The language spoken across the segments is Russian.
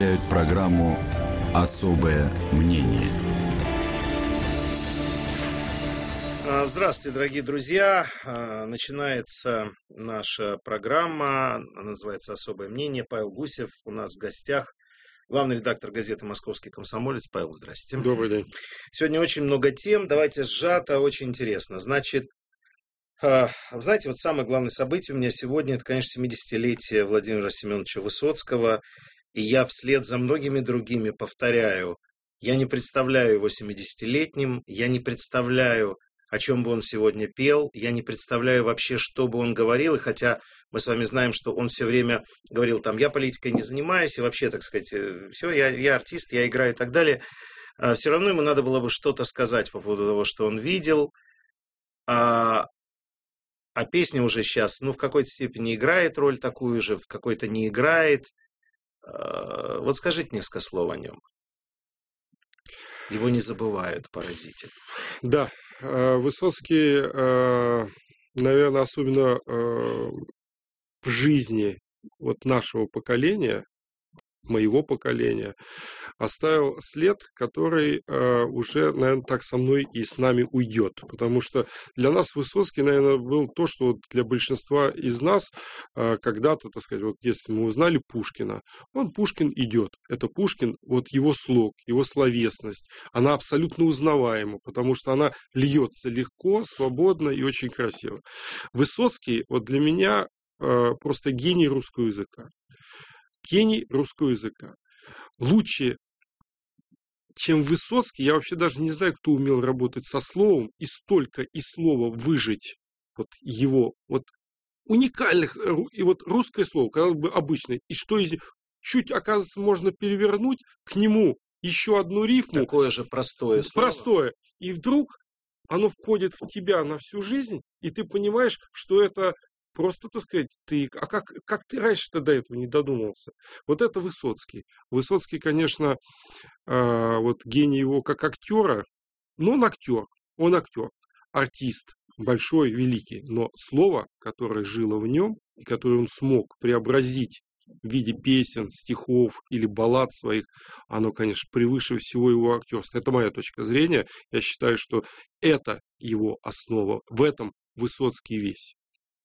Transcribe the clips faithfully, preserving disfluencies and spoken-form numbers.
Программу «Особое мнение». Здравствуйте, дорогие друзья. Начинается наша программа. Она называется «Особое мнение». Павел Гусев у нас в гостях. Главный редактор газеты «Московский комсомолец». Павел, здрасте. Добрый день. Сегодня очень много тем. Давайте сжато, очень интересно. Значит, знаете, вот самое главное событие у меня сегодня, это, конечно, семидесятилетие Владимира Семеновича Высоцкого. И я вслед за многими другими повторяю, я не представляю его семидесятилетним, я не представляю, о чем бы он сегодня пел, я не представляю вообще, что бы он говорил, и хотя мы с вами знаем, что он все время говорил, там, я политикой не занимаюсь, и вообще, так сказать, все, я, я артист, я играю и так далее, все равно ему надо было бы что-то сказать по поводу того, что он видел, а, а песня уже сейчас, ну, в какой-то степени играет роль такую же, в какой-то не играет. Вот скажите несколько слов о нем. Его не забывают, паразиты. Да, Высоцкий, наверное, особенно в жизни вот нашего поколения, моего поколения, оставил след, который э, уже, наверное, так со мной и с нами уйдет. Потому что для нас Высоцкий, наверное, был то, что вот для большинства из нас э, когда-то, так сказать, вот если мы узнали Пушкина, он Пушкин идет. Это Пушкин, вот его слог, его словесность, она абсолютно узнаваема, потому что она льется легко, свободно и очень красиво. Высоцкий, вот для меня э, просто гений русского языка. Гений русского языка. Лучше, чем Высоцкий, я вообще даже не знаю, кто умел работать со словом и столько из слова выжить вот его вот уникальных, и вот русское слово, казалось бы, обычное, и что из него чуть, оказывается, можно перевернуть к нему еще одну рифму. Такое же простое слово. Простое. И вдруг оно входит в тебя на всю жизнь, и ты понимаешь, что это просто, так сказать, ты, а как, как ты раньше-то до этого не додумался? Вот это Высоцкий. Высоцкий, конечно, э, вот гений его как актера, но он актер, он актер, артист, большой, великий, но слово, которое жило в нем, и которое он смог преобразить в виде песен, стихов или баллад своих, оно, конечно, превыше всего его актерства. Это моя точка зрения. Я считаю, что это его основа. В этом Высоцкий весь.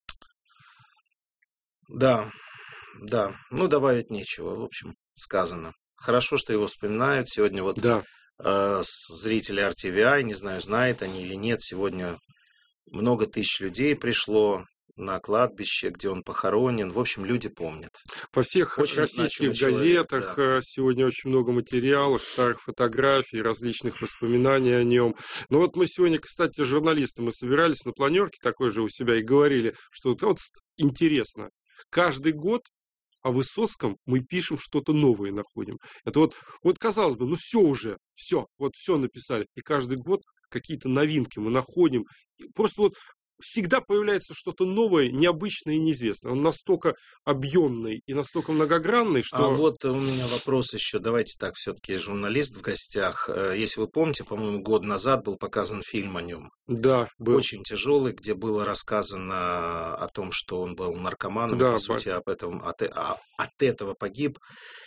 Да, да, ну добавить нечего, в общем, сказано. Хорошо, что его вспоминают. Сегодня вот да. э, зрители эр ти ви ай, не знаю, знают они или нет, сегодня много тысяч людей пришло на кладбище, где он похоронен. В общем, люди помнят. Во всех очень российских газетах человек, да. Сегодня очень много материалов, старых фотографий, различных воспоминаний о нем. Но вот мы сегодня, кстати, журналисты, мы собирались на планерке такой же у себя и говорили, что вот, вот интересно. Каждый год о Высоцком мы пишем что-то новое, находим. Это вот, вот казалось бы, ну все уже, все, вот все написали. И каждый год какие-то новинки мы находим. Просто вот всегда появляется что-то новое, необычное и неизвестное. Он настолько объемный и настолько многогранный, что... А вот у меня вопрос еще. Давайте так, все-таки журналист в гостях. Если вы помните, по-моему, год назад был показан фильм о нем. Да, был. Очень тяжелый, где было рассказано о том, что он был наркоманом, да, и, по сути, об этом, от, от этого погиб.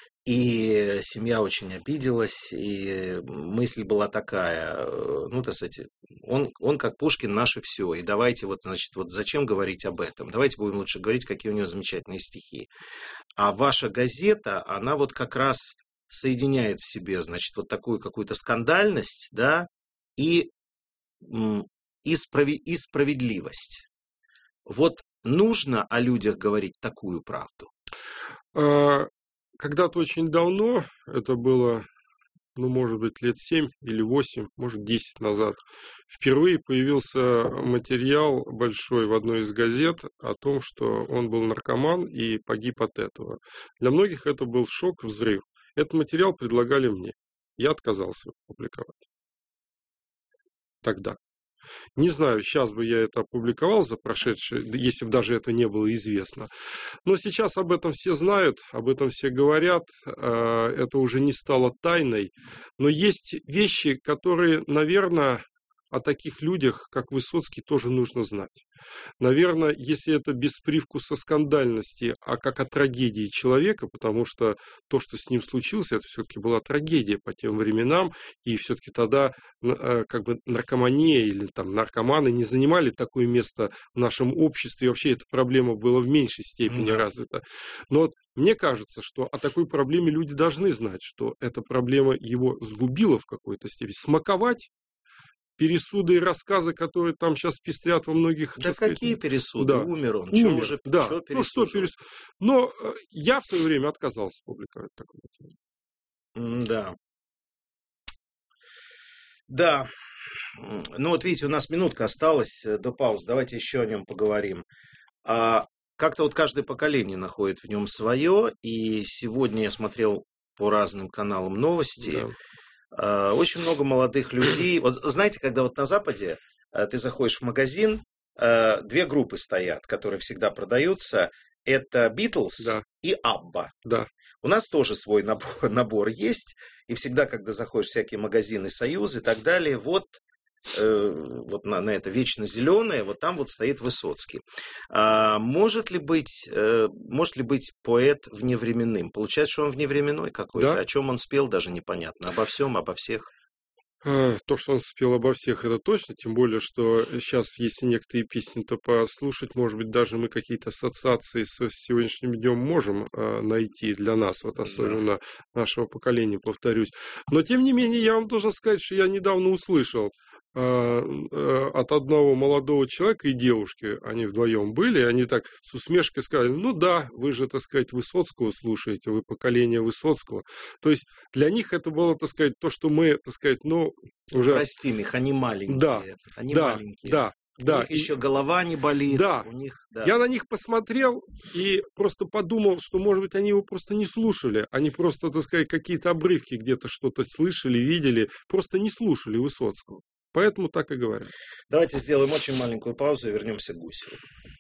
И семья очень обиделась, и мысль была такая, ну, так сказать, он, он как Пушкин наше все, и давайте вот, значит, вот зачем говорить об этом? Давайте будем лучше говорить, какие у него замечательные стихи. А ваша газета, она вот как раз соединяет в себе, значит, вот такую какую-то скандальность, да, и, и, справи, и справедливость. Вот нужно о людях говорить такую правду? Когда-то очень давно, это было, ну, может быть, лет семь или восемь, может, десять назад, впервые появился материал большой в одной из газет о том, что он был наркоман и погиб от этого. Для многих это был шок, взрыв. Этот материал предлагали мне. Я отказался публиковать. Тогда. Не знаю, сейчас бы я это опубликовал за прошедшее, если бы даже это не было известно. Но сейчас об этом все знают, об этом все говорят, это уже не стало тайной. Но есть вещи, которые, наверное, о таких людях, как Высоцкий, тоже нужно знать. Наверное, если это без привкуса скандальности, а как о трагедии человека, потому что то, что с ним случилось, это все-таки была трагедия по тем временам, и все-таки тогда как бы наркомания или там наркоманы не занимали такое место в нашем обществе, и вообще эта проблема была в меньшей степени mm-hmm. развита. Но вот мне кажется, что о такой проблеме люди должны знать, что эта проблема его сгубила в какой-то степени. Смаковать пересуды и рассказы, которые там сейчас пестрят во многих... Да какие сказать, пересуды? Да. Умер он. Умер, уже, да. Что ну что пересуд? Но я в свое время отказался публиковать такой материал. Да. Да. Ну вот видите, у нас минутка осталась до паузы. Давайте еще о нем поговорим. А как-то вот каждое поколение находит в нем свое. И сегодня я смотрел по разным каналам новости. Да. Очень много молодых людей. Вот знаете, когда вот на Западе ты заходишь в магазин, две группы стоят, которые всегда продаются. Это Битлз да. и Абба. Да. У нас тоже свой набор, набор есть. И всегда, когда заходишь в всякие магазины, союзы и так далее, вот, э, вот на, на это вечно зеленое, вот там вот стоит Высоцкий. А может ли быть, э, может ли быть поэт вневременным? Получается, что он вневременной какой-то. Да. О чем он спел, даже непонятно. Обо всем, обо всех. То, что он спел обо всех, это точно, тем более, что сейчас, если некоторые песни-то послушать, может быть, даже мы какие-то ассоциации с сегодняшним днем можем э, найти для нас, вот особенно да. нашего поколения, повторюсь. Но, тем не менее, я вам должен сказать, что я недавно услышал э, э, от одного молодого человека и девушки, они вдвоем были, они так с усмешкой сказали, ну да, вы же, так сказать, Высоцкого слушаете, вы поколение Высоцкого. То есть для них это было, так сказать, то, что мы, так сказать, ну, уже... Простим их, они маленькие. Да, они да, маленькие. Да, да. У них и... еще голова не болит. Да. У них, да. Я на них посмотрел и просто подумал, что, может быть, они его просто не слушали. Они просто, так сказать, какие-то обрывки где-то что-то слышали, видели, просто не слушали Высоцкого. Поэтому так и говорят. Давайте сделаем очень маленькую паузу и вернемся к Гусеву.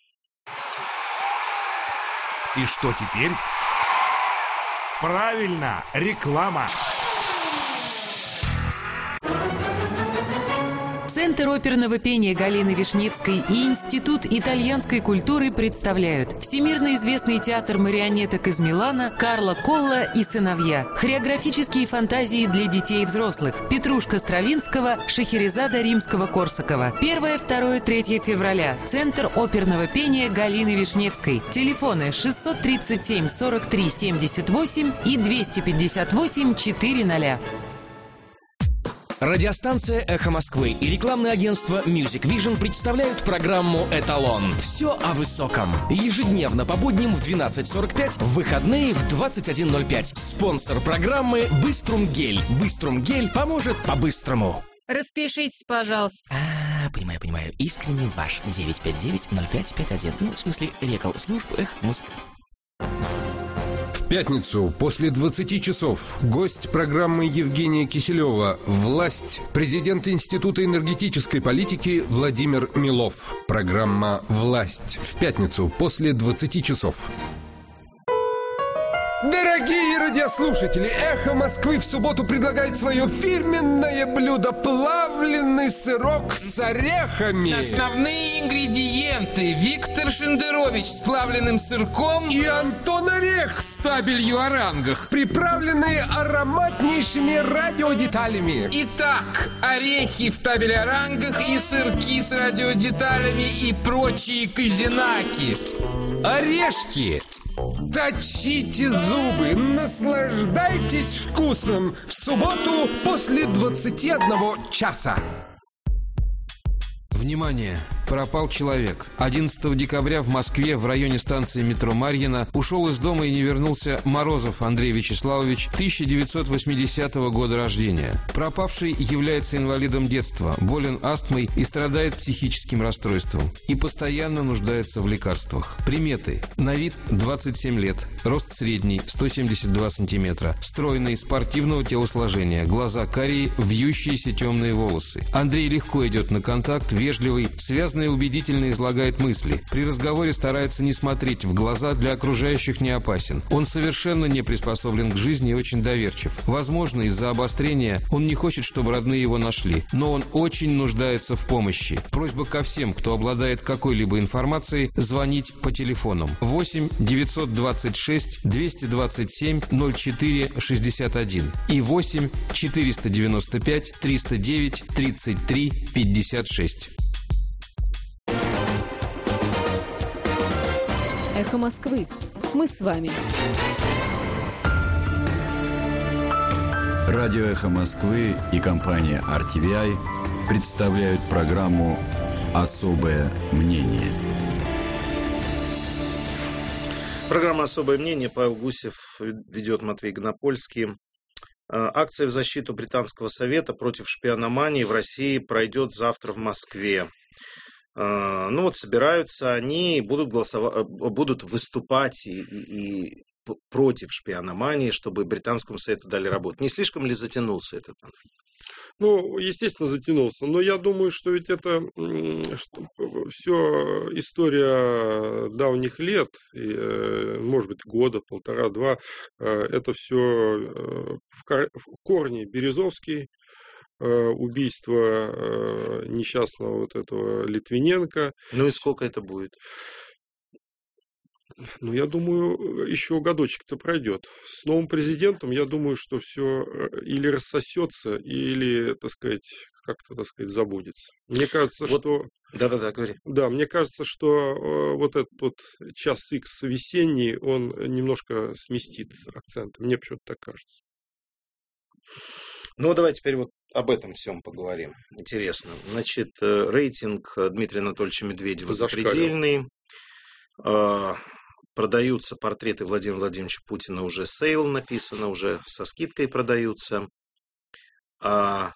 И что теперь? Правильно, реклама. Центр оперного пения Галины Вишневской и Институт итальянской культуры представляют всемирно известный театр марионеток из Милана «Карло Колло и сыновья». Хореографические фантазии для детей и взрослых. Петрушка Стравинского, Шахерезада Римского-Корсакова. первое, второе, третье февраля. Центр оперного пения Галины Вишневской. Телефоны шестьсот тридцать семь сорок три семьдесят восемь и двести пятьдесят восемь четыреста. Радиостанция «Эхо Москвы» и рекламное агентство Music Vision представляют программу «Эталон». Все о высоком. Ежедневно по будням в двенадцать сорок пять, в выходные в двадцать один ноль пять. Спонсор программы «Быструм Гель». «Быструм Гель» поможет по-быстрому. Распишитесь, пожалуйста. А, понимаю, понимаю. Искренне ваш. девять пять девять ноль пять пять один. Ну, в смысле, рекал службу «Эхо Москвы». В пятницу после двадцати часов гость программы Евгения Киселева «Власть», президент Института энергетической политики Владимир Милов. Программа «Власть» в пятницу после двадцати часов. Дорогие радиослушатели, «Эхо Москвы» в субботу предлагает свое фирменное блюдо — плавленый сырок с орехами. Основные ингредиенты: Виктор Шендерович с плавленным сырком и Антон Орех с табелью о рангах, приправленные ароматнейшими радиодеталями. Итак, орехи в табеле о рангах и сырки с радиодеталями и прочие казинаки. Орешки. Точите зубы, наслаждайтесь вкусом. В субботу после двадцати одного часа. Внимание! Пропал человек. одиннадцатого декабря в Москве в районе станции метро Марьино ушел из дома и не вернулся Морозов Андрей Вячеславович, тысяча девятьсот восьмидесятого года рождения. Пропавший является инвалидом детства, болен астмой и страдает психическим расстройством. И постоянно нуждается в лекарствах. Приметы. На вид двадцать семь лет. Рост средний, сто семьдесят два сантиметра. Стройный, спортивного телосложения. Глаза карие, вьющиеся темные волосы. Андрей легко идет на контакт, вежливый, связанный ясно и убедительно излагает мысли. При разговоре старается не смотреть в глаза, для окружающих не опасен. Он совершенно не приспособлен к жизни и очень доверчив. Возможно, из-за обострения он не хочет, чтобы родные его нашли, но он очень нуждается в помощи. Просьба ко всем, кто обладает какой-либо информацией, звонить по телефонам восемь девятьсот двадцать шесть двести двадцать семь ноль четыре шестьдесят один и восемь четыреста девяносто пять триста девять тридцать три пятьдесят шесть. Эхо Москвы. Мы с вами. Радио «Эхо Москвы» и компания ар ти ви ай представляют программу «Особое мнение». Программа «Особое мнение». Павел Гусев ведет, Матвей Гонопольский. Акция в защиту Британского совета против шпиономании в России пройдет завтра в Москве. Ну вот собираются они, будут голосовать, будут выступать и, и, и против шпиономании, чтобы Британскому совету дали работу. Не слишком ли затянулся этот конфликт? Ну, естественно, затянулся. Но я думаю, что ведь это все история давних лет, и, может быть, года, полтора-два. Это все в корне Березовский, убийство несчастного вот этого Литвиненко. Ну и сколько это будет? Ну, я думаю, еще годочек-то пройдет. С новым президентом, я думаю, что все или рассосется, или, так сказать, как-то, так сказать, забудется. Мне кажется, вот, что... Да-да-да, говори. Да, мне кажется, что вот этот вот час икс весенний, он немножко сместит акцент. Мне почему-то так кажется. Ну, давай теперь вот об этом всем поговорим. Интересно. Значит, рейтинг Дмитрия Анатольевича Медведева запредельный. Продаются портреты Владимира Владимировича Путина, уже сейл написано, уже со скидкой продаются. А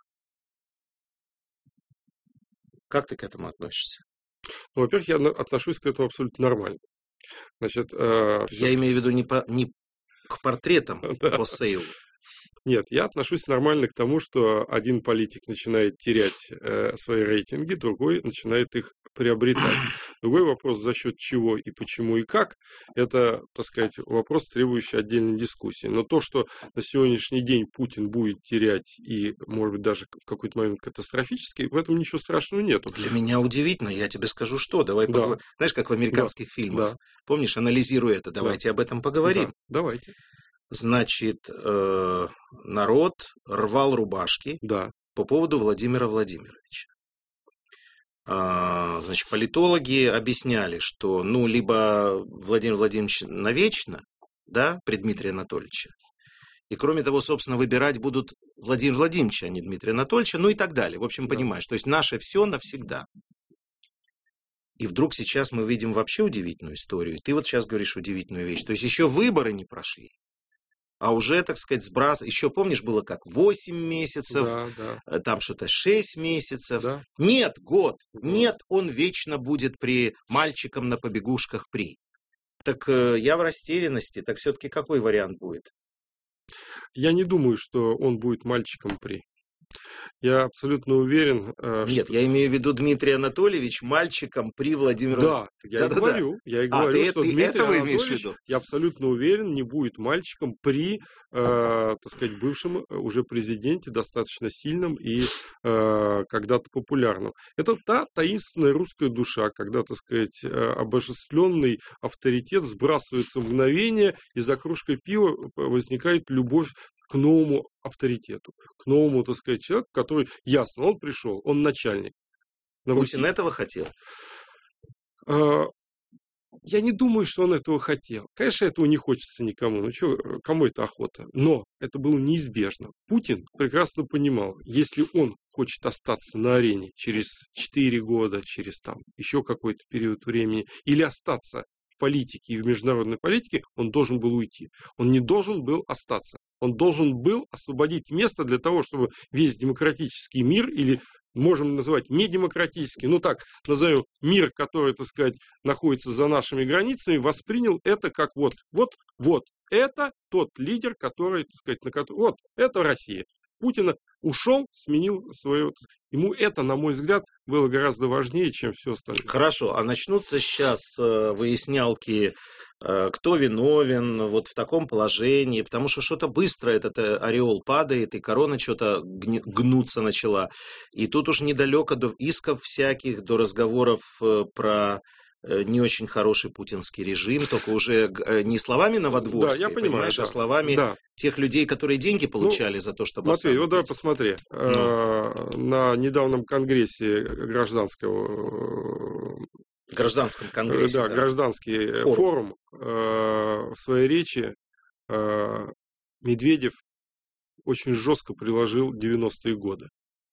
как ты к этому относишься? Ну, во-первых, я отношусь к этому абсолютно нормально. Значит, э, я имею в виду не, по, не к портретам по сейлу. Нет, я отношусь нормально к тому, что один политик начинает терять э, свои рейтинги, другой начинает их приобретать. Другой вопрос, за счет чего и почему и как, это, так сказать, вопрос, требующий отдельной дискуссии. Но то, что на сегодняшний день Путин будет терять и, может быть, даже в какой-то момент катастрофически, в этом ничего страшного нет. Для меня удивительно, я тебе скажу, что. Давай да. поговорим. Знаешь, как в американских да. фильмах. Да. Помнишь, анализируя это, давайте да. об этом поговорим. Да. Давайте. Значит, э, народ рвал рубашки да. по поводу Владимира Владимировича. А, значит, политологи объясняли, что, ну, либо Владимир Владимирович навечно, да, при Дмитрия Анатольевича, и, кроме того, собственно, выбирать будут Владимира Владимировича, а не Дмитрия Анатольевича, ну и так далее. В общем, да. понимаешь, то есть наше все навсегда. И вдруг сейчас мы видим вообще удивительную историю. Ты вот сейчас говоришь удивительную вещь. То есть еще выборы не прошли. А уже, так сказать, сбрас... Еще, помнишь, было как восемь месяцев, да, да. там что-то шесть месяцев. Да. Нет, год. Нет, он вечно будет при мальчикам на побегушках при. Так э, я в растерянности. Так все-таки какой вариант будет? Я не думаю, что он будет мальчиком при. Я абсолютно уверен, что... Нет, я имею в виду Дмитрий Анатольевич мальчиком при Владимире Да, я да, и да, говорю, да. я и а, говорю, ты, что ты Дмитрий этого Анатольевич, я абсолютно уверен, не будет мальчиком при, э, так сказать, бывшем уже президенте, достаточно сильном и э, когда-то популярном. Это та таинственная русская душа, когда, так сказать, обожествленный авторитет сбрасывается в мгновение, и за кружкой пива возникает любовь к новому авторитету, к новому, так сказать, человеку, который, ясно, он пришел, он начальник. На Путин Руси... этого хотел? А, я не думаю, что он этого хотел. Конечно, этого не хочется никому. Ну, что, кому это охота? Но это было неизбежно. Путин прекрасно понимал, если он хочет остаться на арене через четыре года, через там еще какой-то период времени, или остаться в политике и в международной политике, он должен был уйти. Он не должен был остаться. Он должен был освободить место для того, чтобы весь демократический мир, или можем называть недемократический, ну так назовем, мир, который, так сказать, находится за нашими границами, воспринял это как вот, вот, вот, это тот лидер, который, так сказать, на который, вот, это Россия. Путина, ушел, сменил свое... Ему это, на мой взгляд, было гораздо важнее, чем все остальное. Хорошо, а начнутся сейчас выяснялки, кто виновен вот в таком положении, потому что что-то быстро этот ореол падает, и корона что-то гнуться начала. И тут уж недалеко до исков всяких, до разговоров про не очень хороший путинский режим, только уже не словами Новодворской, да, я понимаю, да. а словами да. тех людей, которые деньги получали ну, за то, чтобы... Матвей, вот давай посмотри. Ну. На недавнем конгрессе гражданского... Гражданском конгрессе. Да, да. гражданский форум, форум в своей речи Медведев очень жестко приложил девяностые годы.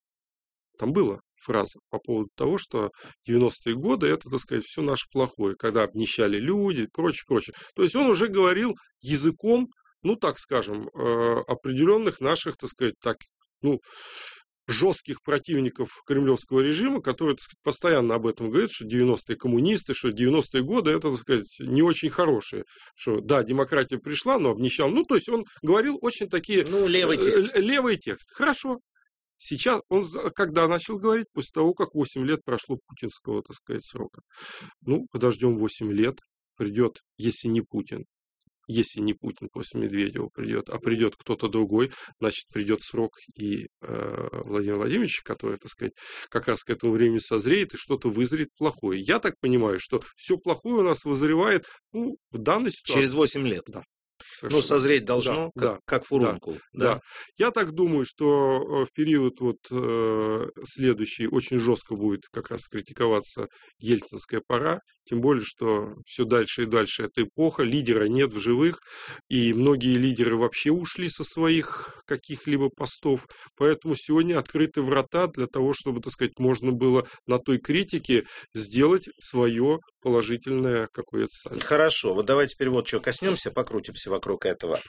Там было фраза по поводу того, что девяностые годы это, так сказать, все наше плохое, когда обнищали люди и прочее, прочее. То есть он уже говорил языком, ну, так скажем, определенных наших, так сказать, так, ну, жестких противников кремлевского режима, которые, так сказать, постоянно об этом говорят, что девяностые коммунисты, что девяностые годы это, так сказать, не очень хорошие, что да, демократия пришла, но обнищал. Ну, то есть он говорил очень такие... Ну, левый текст. Левый текст. Хорошо. Сейчас он когда начал говорить? После того, как восемь лет прошло путинского, так сказать, срока. Ну, подождем восемь лет, придет, если не Путин, если не Путин после Медведева придет, а придет кто-то другой, значит, придет срок и э, Владимир Владимирович, который, так сказать, как раз к этому времени созреет и что-то вызреет плохое. Я так понимаю, что все плохое у нас вызревает, ну, в данной ситуации. Через восемь лет. Да. Совершенно. Ну, созреть должно, да, как, да, как фурункул. Да, да. Да. Я так думаю, что в период вот, э, следующий очень жестко будет как раз критиковаться ельцинская пора, тем более, что все дальше и дальше эта эпоха, лидера нет в живых, и многие лидеры вообще ушли со своих каких-либо постов, поэтому сегодня открыты врата для того, чтобы, так сказать, можно было на той критике сделать свое положительное какое-то. Хорошо, вот давайте теперь вот что коснемся, покрутимся вокруг этого.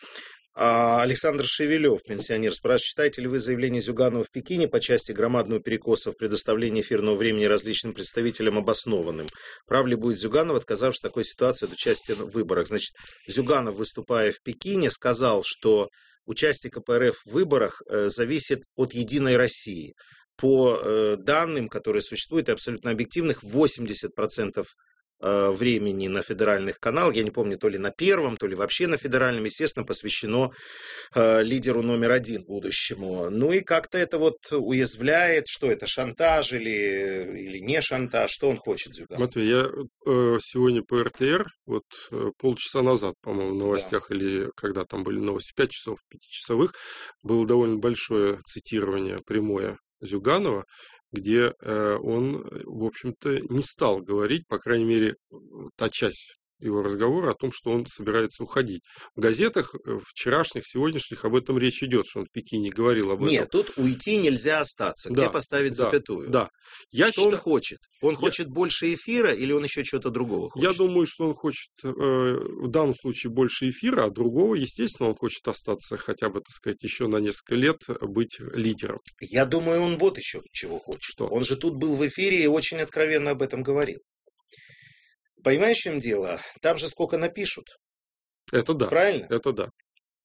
А Александр Шевелев, пенсионер, спрашивает, считаете ли вы заявление Зюганова в Пекине по части громадного перекоса в предоставлении эфирного времени различным представителям обоснованным? Прав ли будет Зюганов, отказавшись в такой ситуации от участия в выборах? Значит, Зюганов, выступая в Пекине, сказал, что участие ка пэ эр эф в выборах э, зависит от Единой России. По э, данным, которые существуют, и абсолютно объективных, восемьдесят процентов времени на федеральных каналах, я не помню, то ли на первом, то ли вообще на федеральном, естественно, посвящено э, лидеру номер один будущему. Ну и как-то это вот уязвляет, что это, шантаж или, или не шантаж, что он хочет, Зюганов? Матвей, я э, сегодня по эр тэ эр, вот э, полчаса назад, по-моему, в новостях, да. Или когда там были новости, пять часов, пятичасовых, было довольно большое цитирование прямое Зюганова, где э, он, в общем-то, не стал говорить, по крайней мере, та часть его разговора о том, что он собирается уходить. В газетах вчерашних, сегодняшних об этом речь идет, что он в Пекине говорил об этом. Нет, тут уйти нельзя остаться. Где да, поставить да, запятую? Да. Я что считаю... он хочет? Он я... хочет больше эфира или он еще что-то другого хочет? Я думаю, что он хочет э, в данном случае больше эфира, а другого, естественно, он хочет остаться хотя бы, так сказать, еще на несколько лет быть лидером. Я думаю, он вот еще чего хочет. Что? Он же тут был в эфире и очень откровенно об этом говорил. Понимаешь, в чем дело? Там же сколько напишут. Это да. Правильно? Это да.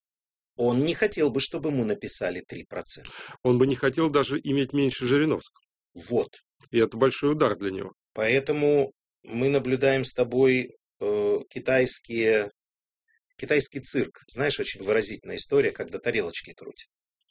Он не хотел бы, чтобы ему написали три процента. Он бы не хотел даже иметь меньше Жириновского. Вот. И это большой удар для него. Поэтому мы наблюдаем с тобой э, китайские, китайский цирк. Знаешь, очень выразительная история, когда тарелочки крутят.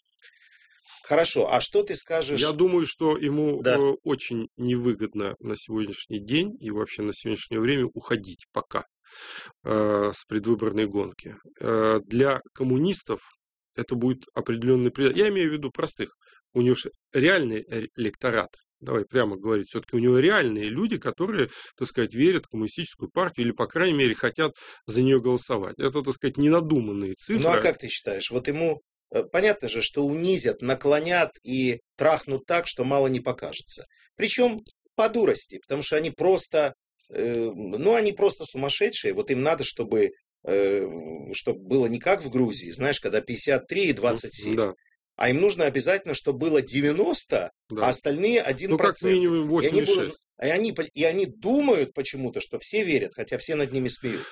Хорошо, а что ты скажешь? Я думаю, что ему да. очень невыгодно на сегодняшний день и вообще на сегодняшнее время уходить пока э, с предвыборной гонки. Э, для коммунистов это будет определенный... Я имею в виду простых. У него реальный электорат. Давай прямо говорить. Все-таки у него реальные люди, которые, так сказать, верят в коммунистическую партию или, по крайней мере, хотят за нее голосовать. Это, так сказать, ненадуманные цифры. Ну, а как ты считаешь? Вот ему... Понятно же, что унизят, наклонят и трахнут так, что мало не покажется. Причем по дурости, потому что они просто, э, ну, они просто сумасшедшие. Вот им надо, чтобы, э, чтобы было не как в Грузии, знаешь, когда пятьдесят три и двадцать семь. Да. А им нужно обязательно, чтобы было девяносто, да. А остальные один процент. Ну, как минимум восемьдесят шесть. И они, и, они, и они думают почему-то, что все верят, хотя все над ними смеются.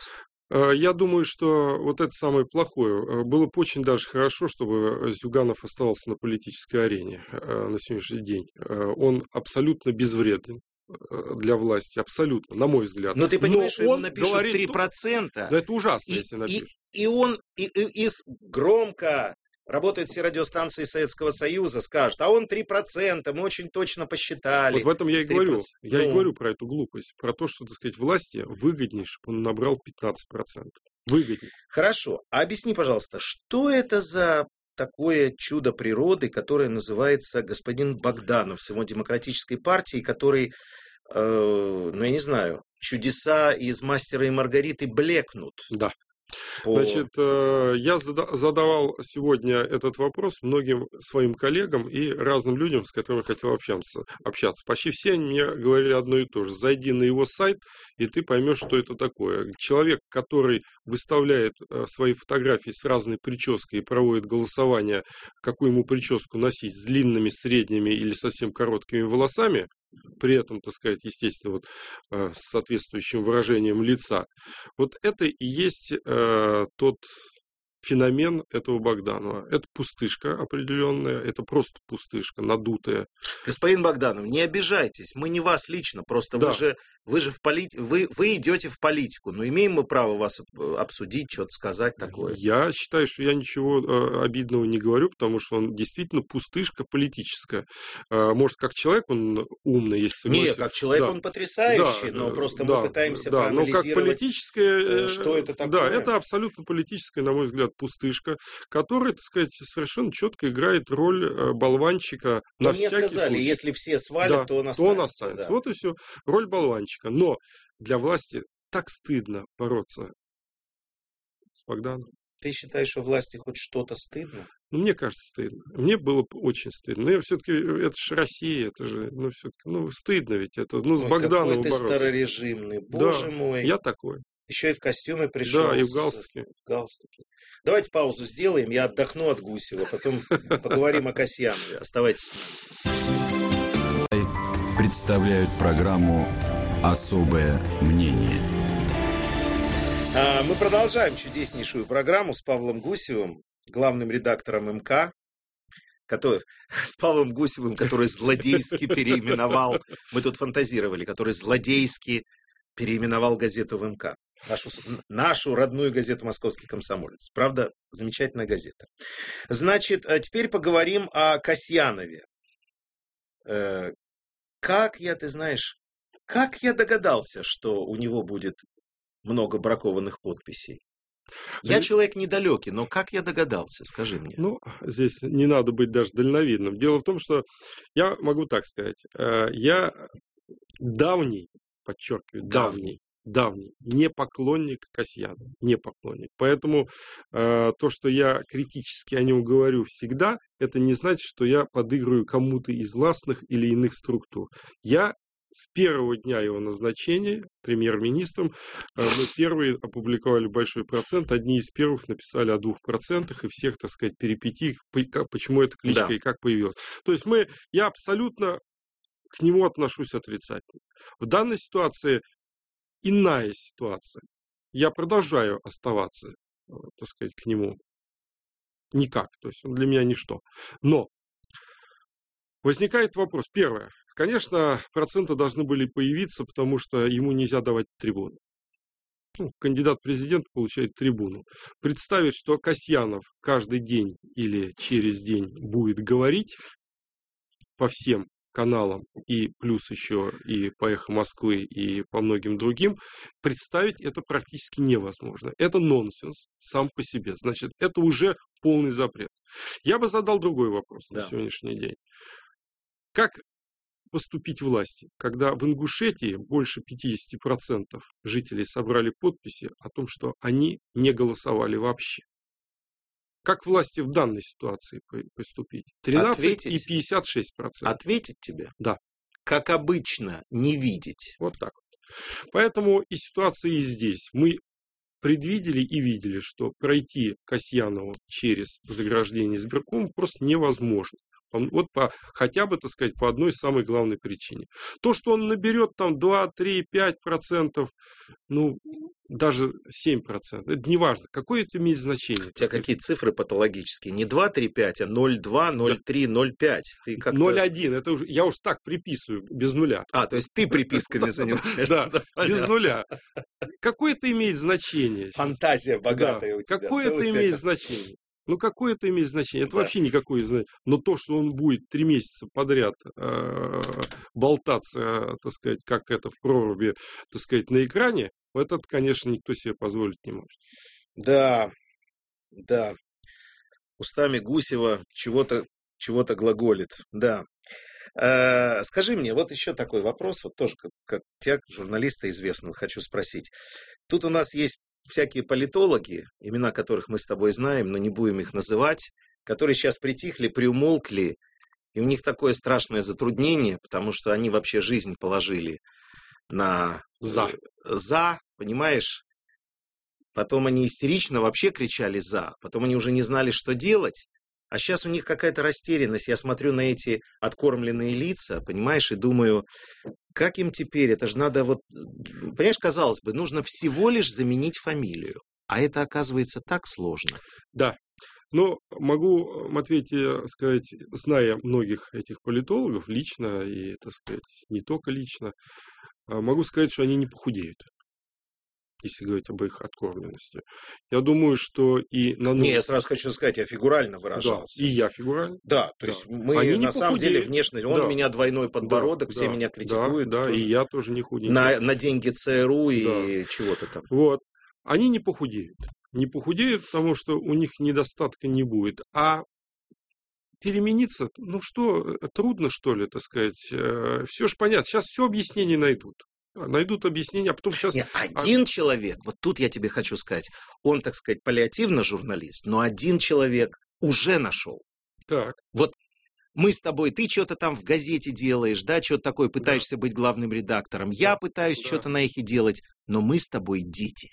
Я думаю, что вот это самое плохое. Было бы очень даже хорошо, чтобы Зюганов оставался на политической арене на сегодняшний день. Он абсолютно безвреден для власти, абсолютно, на мой взгляд. Но ты понимаешь, Но что ему он напишут говорит, три процента. Да это ужасно, и, если напишут. И, и он и, и, и громко... Работают все радиостанции Советского Союза, скажут, а он три процента, мы очень точно посчитали. Вот в этом я и говорю. Я ну... и говорю про эту глупость. Про то, что, так сказать, власти выгоднее, чтобы он набрал пятнадцать процентов. Выгоднее. Хорошо. А объясни, пожалуйста, что это за такое чудо природы, которое называется господин Богданов с его демократической партией, который, э, ну я не знаю, чудеса из «Мастера и Маргариты» блекнут. Да. По... Значит, я задавал сегодня этот вопрос многим своим коллегам и разным людям, с которыми хотел общаться. общаться. Почти все они мне говорили одно и то же. Зайди на его сайт, и ты поймешь, что это такое. Человек, который выставляет свои фотографии с разной прической и проводит голосование, какую ему прическу носить, с длинными, средними или совсем короткими волосами, при этом, так сказать, естественно, вот, э, с соответствующим выражением лица. Вот это и есть э, тот феномен этого Богданова. Это пустышка определенная, это просто пустышка, надутая. Господин Богданов, не обижайтесь, мы не вас лично, просто да. вы же, вы же в полит... вы, вы идете в политику, но имеем мы право вас обсудить, что-то сказать такое? Я считаю, что я ничего э, обидного не говорю, потому что он действительно пустышка политическая. Э, может, как человек он умный, если согласен. Не, как человек да. он потрясающий, да, но просто да, мы пытаемся да, проанализировать, но как политическое, что это такое. Да, это абсолютно политическая, на мой взгляд, пустышка, которая, так сказать, совершенно четко играет роль болванчика. Но на мне всякий сказали, случай. если все свалят, да, то он останется. То он останется. Да. Вот и все. Роль болванчика. Но для власти так стыдно бороться с Богданом. Ты считаешь, что власти хоть что-то стыдно? Ну, мне кажется, стыдно. Мне было очень стыдно. Но все-таки это же Россия, это же, ну, все-таки, ну, стыдно ведь это. Ну, с Ой, Богдановым какой ты бороться. старорежимный, боже да, мой. Я такой. Еще и в костюме пришел. Да, и в с... галстуке. В галстуке. Давайте паузу сделаем, я отдохну от Гусева, потом поговорим о Касьянове. Оставайтесь с нами. Представляют программу «Особое мнение». Мы продолжаем чудеснейшую программу с Павлом Гусевым, главным редактором эм ка, который, с Павлом Гусевым, который злодейски переименовал, мы тут фантазировали, который злодейски переименовал газету в эм ка. Нашу, нашу родную газету «Московский комсомолец». Правда, замечательная газета. Значит, теперь поговорим о Касьянове. Как я, ты знаешь, как я догадался, что у него будет много бракованных подписей? Я человек недалекий, но как я догадался, скажи мне. Ну, здесь не надо быть даже дальновидным. Дело в том, что я могу так сказать. Я давний, подчеркиваю, давний, давний, не поклонник Касьяна, не поклонник. Поэтому э, то, что я критически о нем говорю всегда, это не значит, что я подыгрываю кому-то из властных или иных структур. Я с первого дня его назначения премьер-министром, э, мы первые опубликовали большой процент, одни из первых написали о двух процентах и всех, так сказать, перипетий, почему эта кличка да. и как появилась. То есть мы, я абсолютно к нему отношусь отрицательно. В данной ситуации иная ситуация. Я продолжаю оставаться, так сказать, к нему никак. То есть он для меня ничто. Но возникает вопрос. Первое. Конечно, проценты должны были появиться, потому что ему нельзя давать трибуну. Ну, кандидат в президент получает трибуну. Представить, что Касьянов каждый день или через день будет говорить по всем каналам, и плюс еще и по «Эхо Москвы», и по многим другим, представить это практически невозможно. Это нонсенс сам по себе. Значит, это уже полный запрет. Я бы задал другой вопрос да. на сегодняшний день. Как поступить власти, когда в Ингушетии больше пятьдесят процентов жителей собрали подписи о том, что они не голосовали вообще? Как власти в данной ситуации поступить? тринадцать Ответить? И пятьдесят шесть процентов. Ответить тебе? Да. Как обычно, не видеть. Вот так вот. Поэтому и ситуация и здесь. Мы предвидели и видели, что пройти Касьянову через заграждение избиркома просто невозможно. Вот по, хотя бы, так сказать, по одной самой главной причине. То, что он наберет там два, три, пять процентов, ну, даже семь процентов, это не важно. Какое это имеет значение? У тебя какие цифры патологические? Не два, три, пять, а ноль, два, ноль, три, ноль, пять. ноль, один, это уже, я уж так приписываю, без нуля. А, то есть ты приписками занимаешься. Да, без нуля. Какое это имеет значение? Фантазия богатая у тебя. Какое это имеет значение? Ну, какое это имеет значение? Это да. вообще никакое значение. Но то, что он будет три месяца подряд э, болтаться, э, так сказать, как это в проруби, так сказать, на экране, это, конечно, никто себе позволить не может. Да, да. Устами Гусева чего-то, чего-то глаголит, да. Э, скажи мне, вот еще такой вопрос, вот тоже как, как тебя, журналиста известного, хочу спросить. Тут у нас есть всякие политологи, имена которых мы с тобой знаем, но не будем их называть, которые сейчас притихли, приумолкли, и у них такое страшное затруднение, потому что они вообще жизнь положили на «за», за, понимаешь? Потом они истерично вообще кричали «за», потом они уже не знали, что делать, а сейчас у них какая-то растерянность. Я смотрю на эти откормленные лица, понимаешь, и думаю, как им теперь? Это же надо вот... Понимаешь, казалось бы, нужно всего лишь заменить фамилию. А это, оказывается, так сложно. Да. Но могу, Матвей, тебе сказать, зная многих этих политологов лично, и, так сказать, не только лично, могу сказать, что они не похудеют, если говорить об их откормленности. Я думаю, что и на... Не, я сразу хочу сказать, я фигурально выражался. Да, и я фигурально. Да, то да. есть мы Они на самом деле внешность, он да. у меня двойной подбородок, да, все да, меня критикуют. Да, да, и я тоже не худенький. На, на деньги ЦРУ и да. чего-то там. Вот. Они не похудеют. Не похудеют, потому что у них недостатка не будет. А перемениться, ну что, трудно, что ли, так сказать. Все же понятно. Сейчас все объяснения найдут. Найдут объяснение, а потом сейчас... Нет, один а... человек, вот тут я тебе хочу сказать, он, так сказать, паллиативно журналист, но один человек уже нашел. Так. Вот мы с тобой, ты что-то там в газете делаешь, да, что-то такое, пытаешься да. быть главным редактором, да. я пытаюсь да. что-то на эхе делать, но мы с тобой дети.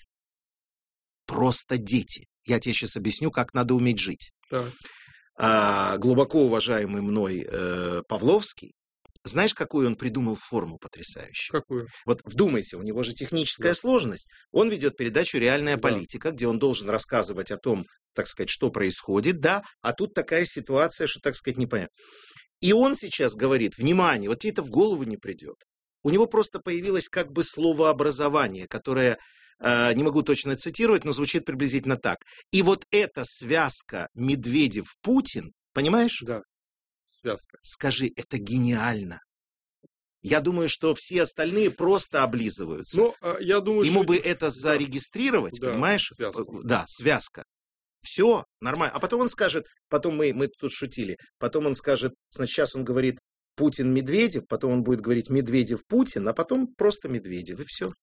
Просто дети. Я тебе сейчас объясню, как надо уметь жить. Да. А, глубоко уважаемый мной э, Павловский, знаешь, какую он придумал форму потрясающую? Какую? Вот вдумайся, у него же техническая да. сложность. Он ведет передачу «Реальная да. политика», где он должен рассказывать о том, так сказать, что происходит, да, а тут такая ситуация, что, так сказать, непонятно. И он сейчас говорит, внимание, вот тебе это в голову не придет. У него просто появилось как бы словообразование, которое, э, не могу точно цитировать, но звучит приблизительно так. И вот эта связка Медведев-Путин, понимаешь? Да. Связка. Скажи, это гениально. Я думаю, что все остальные просто облизываются. Ну, я думаю, Ему что... бы это зарегистрировать, да, понимаешь? Связка. Да, связка. Все, нормально. А потом он скажет, потом мы, мы тут шутили, потом он скажет, значит, сейчас он говорит Путин-Медведев, потом он будет говорить Медведев-Путин, а потом просто Медведев, и все.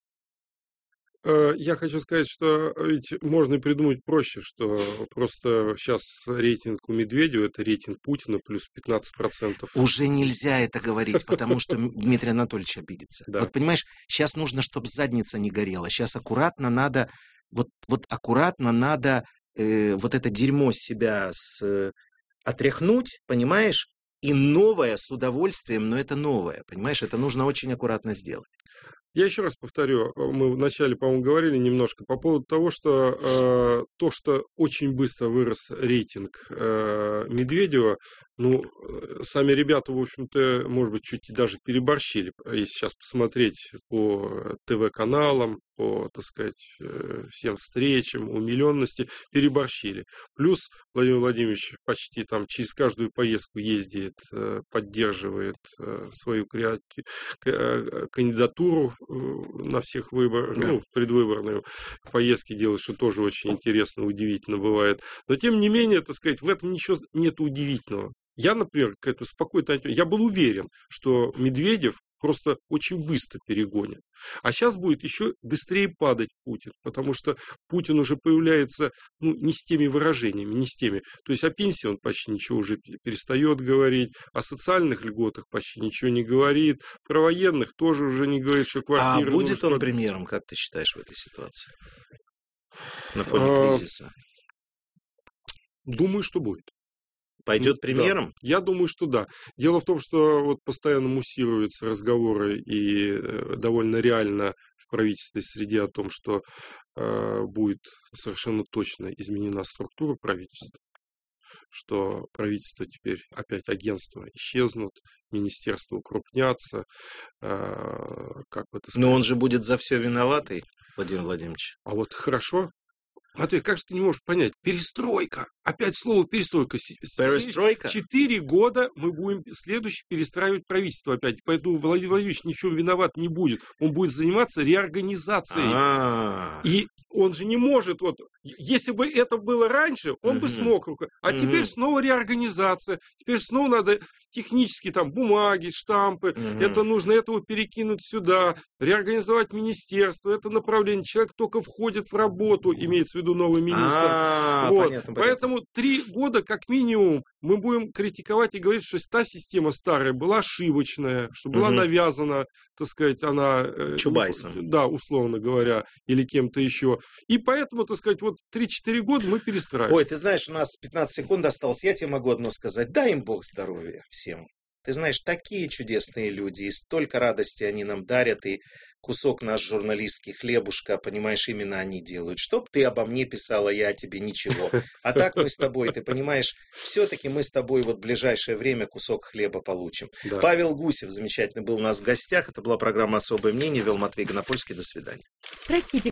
Я хочу сказать, что ведь можно и придумать проще, что просто сейчас рейтинг у Медведева – это рейтинг Путина плюс пятнадцать процентов. Уже нельзя это говорить, потому что Дмитрий Анатольевич обидится. Да. Вот понимаешь, сейчас нужно, чтобы задница не горела. Сейчас аккуратно надо, вот, вот аккуратно надо э, вот это дерьмо с себя с, э, отряхнуть, понимаешь? И новое с удовольствием, но это новое, понимаешь? Это нужно очень аккуратно сделать. Я еще раз повторю, мы вначале, по-моему, говорили немножко по поводу того, что э, то, что очень быстро вырос рейтинг э, Медведева, ну, сами ребята, в общем-то, может быть, чуть даже переборщили. Если сейчас посмотреть по ТВ-каналам, по, так сказать, всем встречам, умиленности, переборщили. Плюс Владимир Владимирович почти там через каждую поездку ездит, поддерживает свою кандидатуру на всех выборах, ну, предвыборные поездки делает, что тоже очень интересно, удивительно бывает. Но, тем не менее, так сказать, в этом ничего нет удивительного. Я, например, к этому спокойно, я был уверен, что Медведев просто очень быстро перегонит. А сейчас будет еще быстрее падать Путин, потому что Путин уже появляется, ну, не с теми выражениями, не с теми. То есть о пенсии он почти ничего уже перестает говорить, о социальных льготах почти ничего не говорит, про военных тоже уже не говорит, что квартиры... А будет он премьером, как ты считаешь, в этой ситуации? На фоне кризиса? Думаю, что будет. Пойдет примером? Да, я думаю, что да. Дело в том, что вот постоянно муссируются разговоры и довольно реально в правительственной среде о том, что э, будет совершенно точно изменена структура правительства, что правительство теперь опять агентства исчезнут, министерства укрупнятся, э, как бы это сказать. Но он же будет за все виноватый, Владимир Владимирович. А вот хорошо. А ты как же ты не можешь понять? Перестройка. Опять слово перестройка. Перестройка? Четыре года мы будем следующий перестраивать правительство опять. Поэтому Владимир Владимирович ни в чем виноват не будет. Он будет заниматься реорганизацией. А-а-а. И он же не может, вот, если бы это было раньше, он бы смог. А теперь снова реорганизация. Теперь снова надо технически там бумаги, штампы. Это нужно этого перекинуть сюда. Реорганизовать министерство. Это направление. Человек только входит в работу, имеется в виду новый министр. Вот. Понятно, поэтому три года как минимум мы будем критиковать и говорить, что та система старая была ошибочная, что была угу. навязана, так сказать, она... Чубайсом. Да, условно говоря, или кем-то еще. И поэтому, так сказать, вот три-четыре года мы перестраиваем. Ой, ты знаешь, у нас пятнадцать секунд осталось, я тебе могу одно сказать. Дай им Бог здоровья всем. Ты знаешь, такие чудесные люди, и столько радости они нам дарят, и кусок наш журналистский хлебушка, понимаешь, именно они делают. Чтоб ты обо мне писала, я о тебе ничего. А так мы с тобой, ты понимаешь, все-таки мы с тобой вот в ближайшее время кусок хлеба получим. Да. Павел Гусев замечательно был у нас в гостях. Это была программа «Особое мнение». Вел Матвей Гонопольский. До свидания. Простите.